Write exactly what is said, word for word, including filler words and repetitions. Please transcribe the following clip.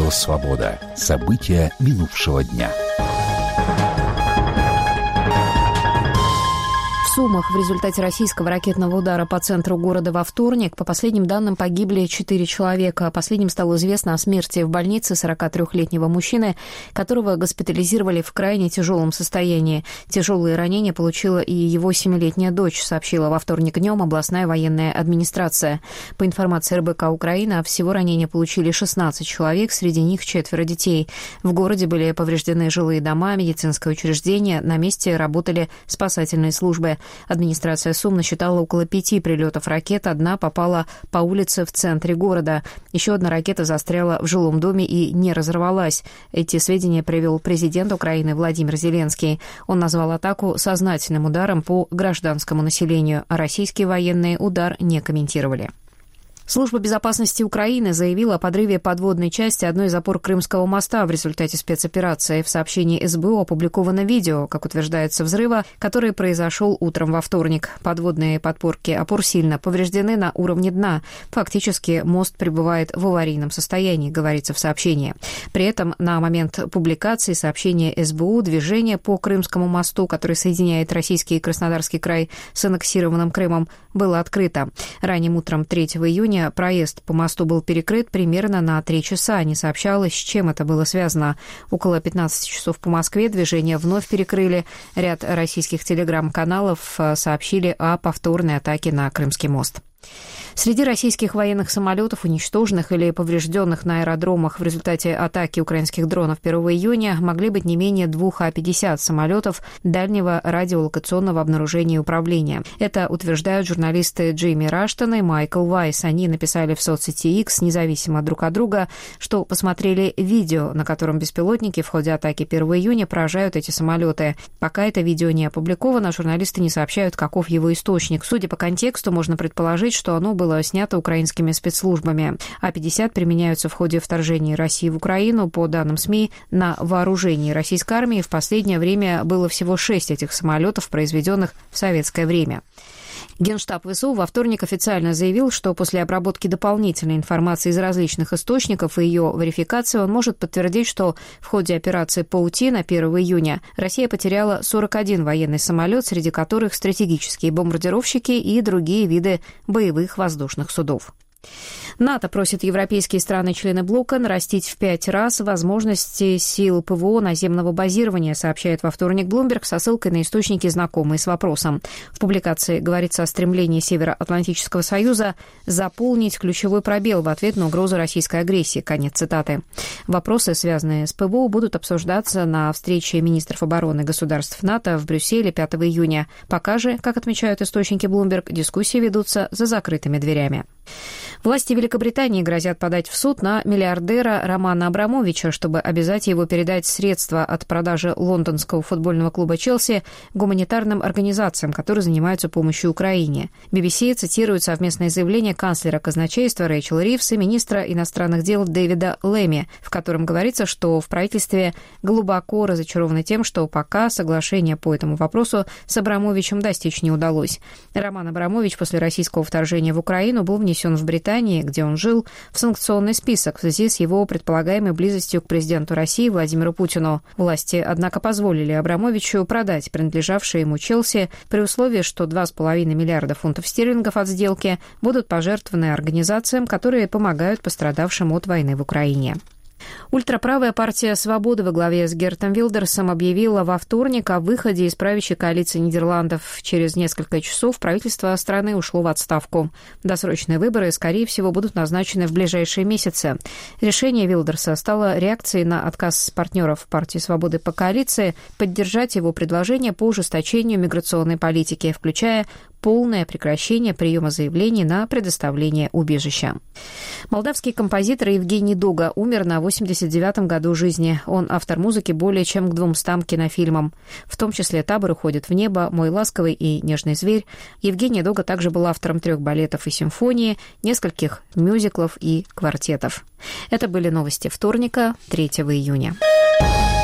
Радио «Свобода». События минувшего дня. В Сумах в результате российского ракетного удара по центру города во вторник, по последним данным, погибли четыре человека. Последним стало известно о смерти в больнице сорокатрёхлетнего мужчины, которого госпитализировали в крайне тяжелом состоянии. Тяжелые ранения получила и его семилетняя дочь, сообщила во вторник днем областная военная администрация. По информации эр бэ ка Украина, всего ранения получили шестнадцать человек, среди них четверо детей. В городе были повреждены жилые дома, медицинское учреждение, на месте работали спасательные службы. Администрация Сум насчитала около пяти прилетов ракет. Одна попала по улице в центре города. Еще одна ракета застряла в жилом доме и не разорвалась. Эти сведения привел президент Украины Владимир Зеленский. Он назвал атаку сознательным ударом по гражданскому населению, а российские военные удар не комментировали. Служба безопасности Украины заявила о подрыве подводной части одной из опор Крымского моста в результате спецоперации. В сообщении эс бэ о опубликовано видео, как утверждается, взрыва, который произошел утром во вторник. Подводные подпорки опор сильно повреждены на уровне дна. Фактически мост пребывает в аварийном состоянии, говорится в сообщении. При этом на момент публикации сообщения эс бэ о движение по Крымскому мосту, который соединяет российский и Краснодарский край с аннексированным Крымом, было открыто. Ранним утром третьего июня проезд по мосту был перекрыт примерно на три часа. Не сообщалось, с чем это было связано. Около пятнадцати часов по Москве движение вновь перекрыли. Ряд российских телеграм-каналов сообщили о повторной атаке на Крымский мост. Среди российских военных самолетов, уничтоженных или поврежденных на аэродромах в результате атаки украинских дронов первого июня, могли быть не менее двух А пятьдесят самолетов дальнего радиолокационного обнаружения и управления. Это утверждают журналисты Джейми Раштон и Майкл Вайс. Они написали в соцсети X, независимо друг от друга, что посмотрели видео, на котором беспилотники в ходе атаки первого июня поражают эти самолеты. Пока это видео не опубликовано, журналисты не сообщают, каков его источник. Судя по контексту, можно предположить, что оно было было снято украинскими спецслужбами. А пятьдесят применяются в ходе вторжения России в Украину. По данным СМИ, на вооружении российской армии в последнее время было всего шесть этих самолетов, произведенных в советское время. Генштаб вэ эс у во вторник официально заявил, что после обработки дополнительной информации из различных источников и ее верификации он может подтвердить, что в ходе операции «Паутина» первого июня Россия потеряла сорок один военный самолет, среди которых стратегические бомбардировщики и другие виды боевых воздушных судов. НАТО просит европейские страны-члены блока нарастить в пять раз возможности сил пэ вэ о наземного базирования, сообщает во вторник Bloomberg со ссылкой на источники, знакомые с вопросом. В публикации говорится о стремлении Североатлантического союза заполнить ключевой пробел в ответ на угрозу российской агрессии. Конец цитаты. Вопросы, связанные с пэ вэ о, будут обсуждаться на встрече министров обороны государств НАТО в Брюсселе пятого июня. Пока же, как отмечают источники Bloomberg, дискуссии ведутся за закрытыми дверями. Власти Великобритании грозят подать в суд на миллиардера Романа Абрамовича, чтобы обязать его передать средства от продажи лондонского футбольного клуба «Челси» гуманитарным организациям, которые занимаются помощью Украине. би би си цитирует совместное заявление канцлера казначейства Рэйчел Ривз и министра иностранных дел Дэвида Лэми, в котором говорится, что в правительстве глубоко разочарованы тем, что пока соглашение по этому вопросу с Абрамовичем достичь не удалось. Роман Абрамович после российского вторжения в Украину был внесен в Британию, где он жил, в санкционный список в связи с его предполагаемой близостью к президенту России Владимиру Путину. Власти, однако, позволили Абрамовичу продать принадлежавшее ему «Челси» при условии, что два с половиной миллиарда фунтов стерлингов от сделки будут пожертвованы организациям, которые помогают пострадавшим от войны в Украине. Ультраправая партия «Свобода» во главе с Гертом Вилдерсом объявила во вторник о выходе из правящей коалиции Нидерландов. Через несколько часов правительство страны ушло в отставку. Досрочные выборы, скорее всего, будут назначены в ближайшие месяцы. Решение Вилдерса стало реакцией на отказ партнеров партии «Свободы» по коалиции поддержать его предложение по ужесточению миграционной политики, включая полное прекращение приема заявлений на предоставление убежища. Молдавский композитор Евгений Дога умер на восемьдесят девятом году жизни. Он автор музыки более чем к двумстам кинофильмам, в том числе «Табор уходит в небо», «Мой ласковый» и «Нежный зверь». Евгений Дога также был автором трех балетов и симфонии, нескольких мюзиклов и квартетов. Это были новости вторника, третьего июня.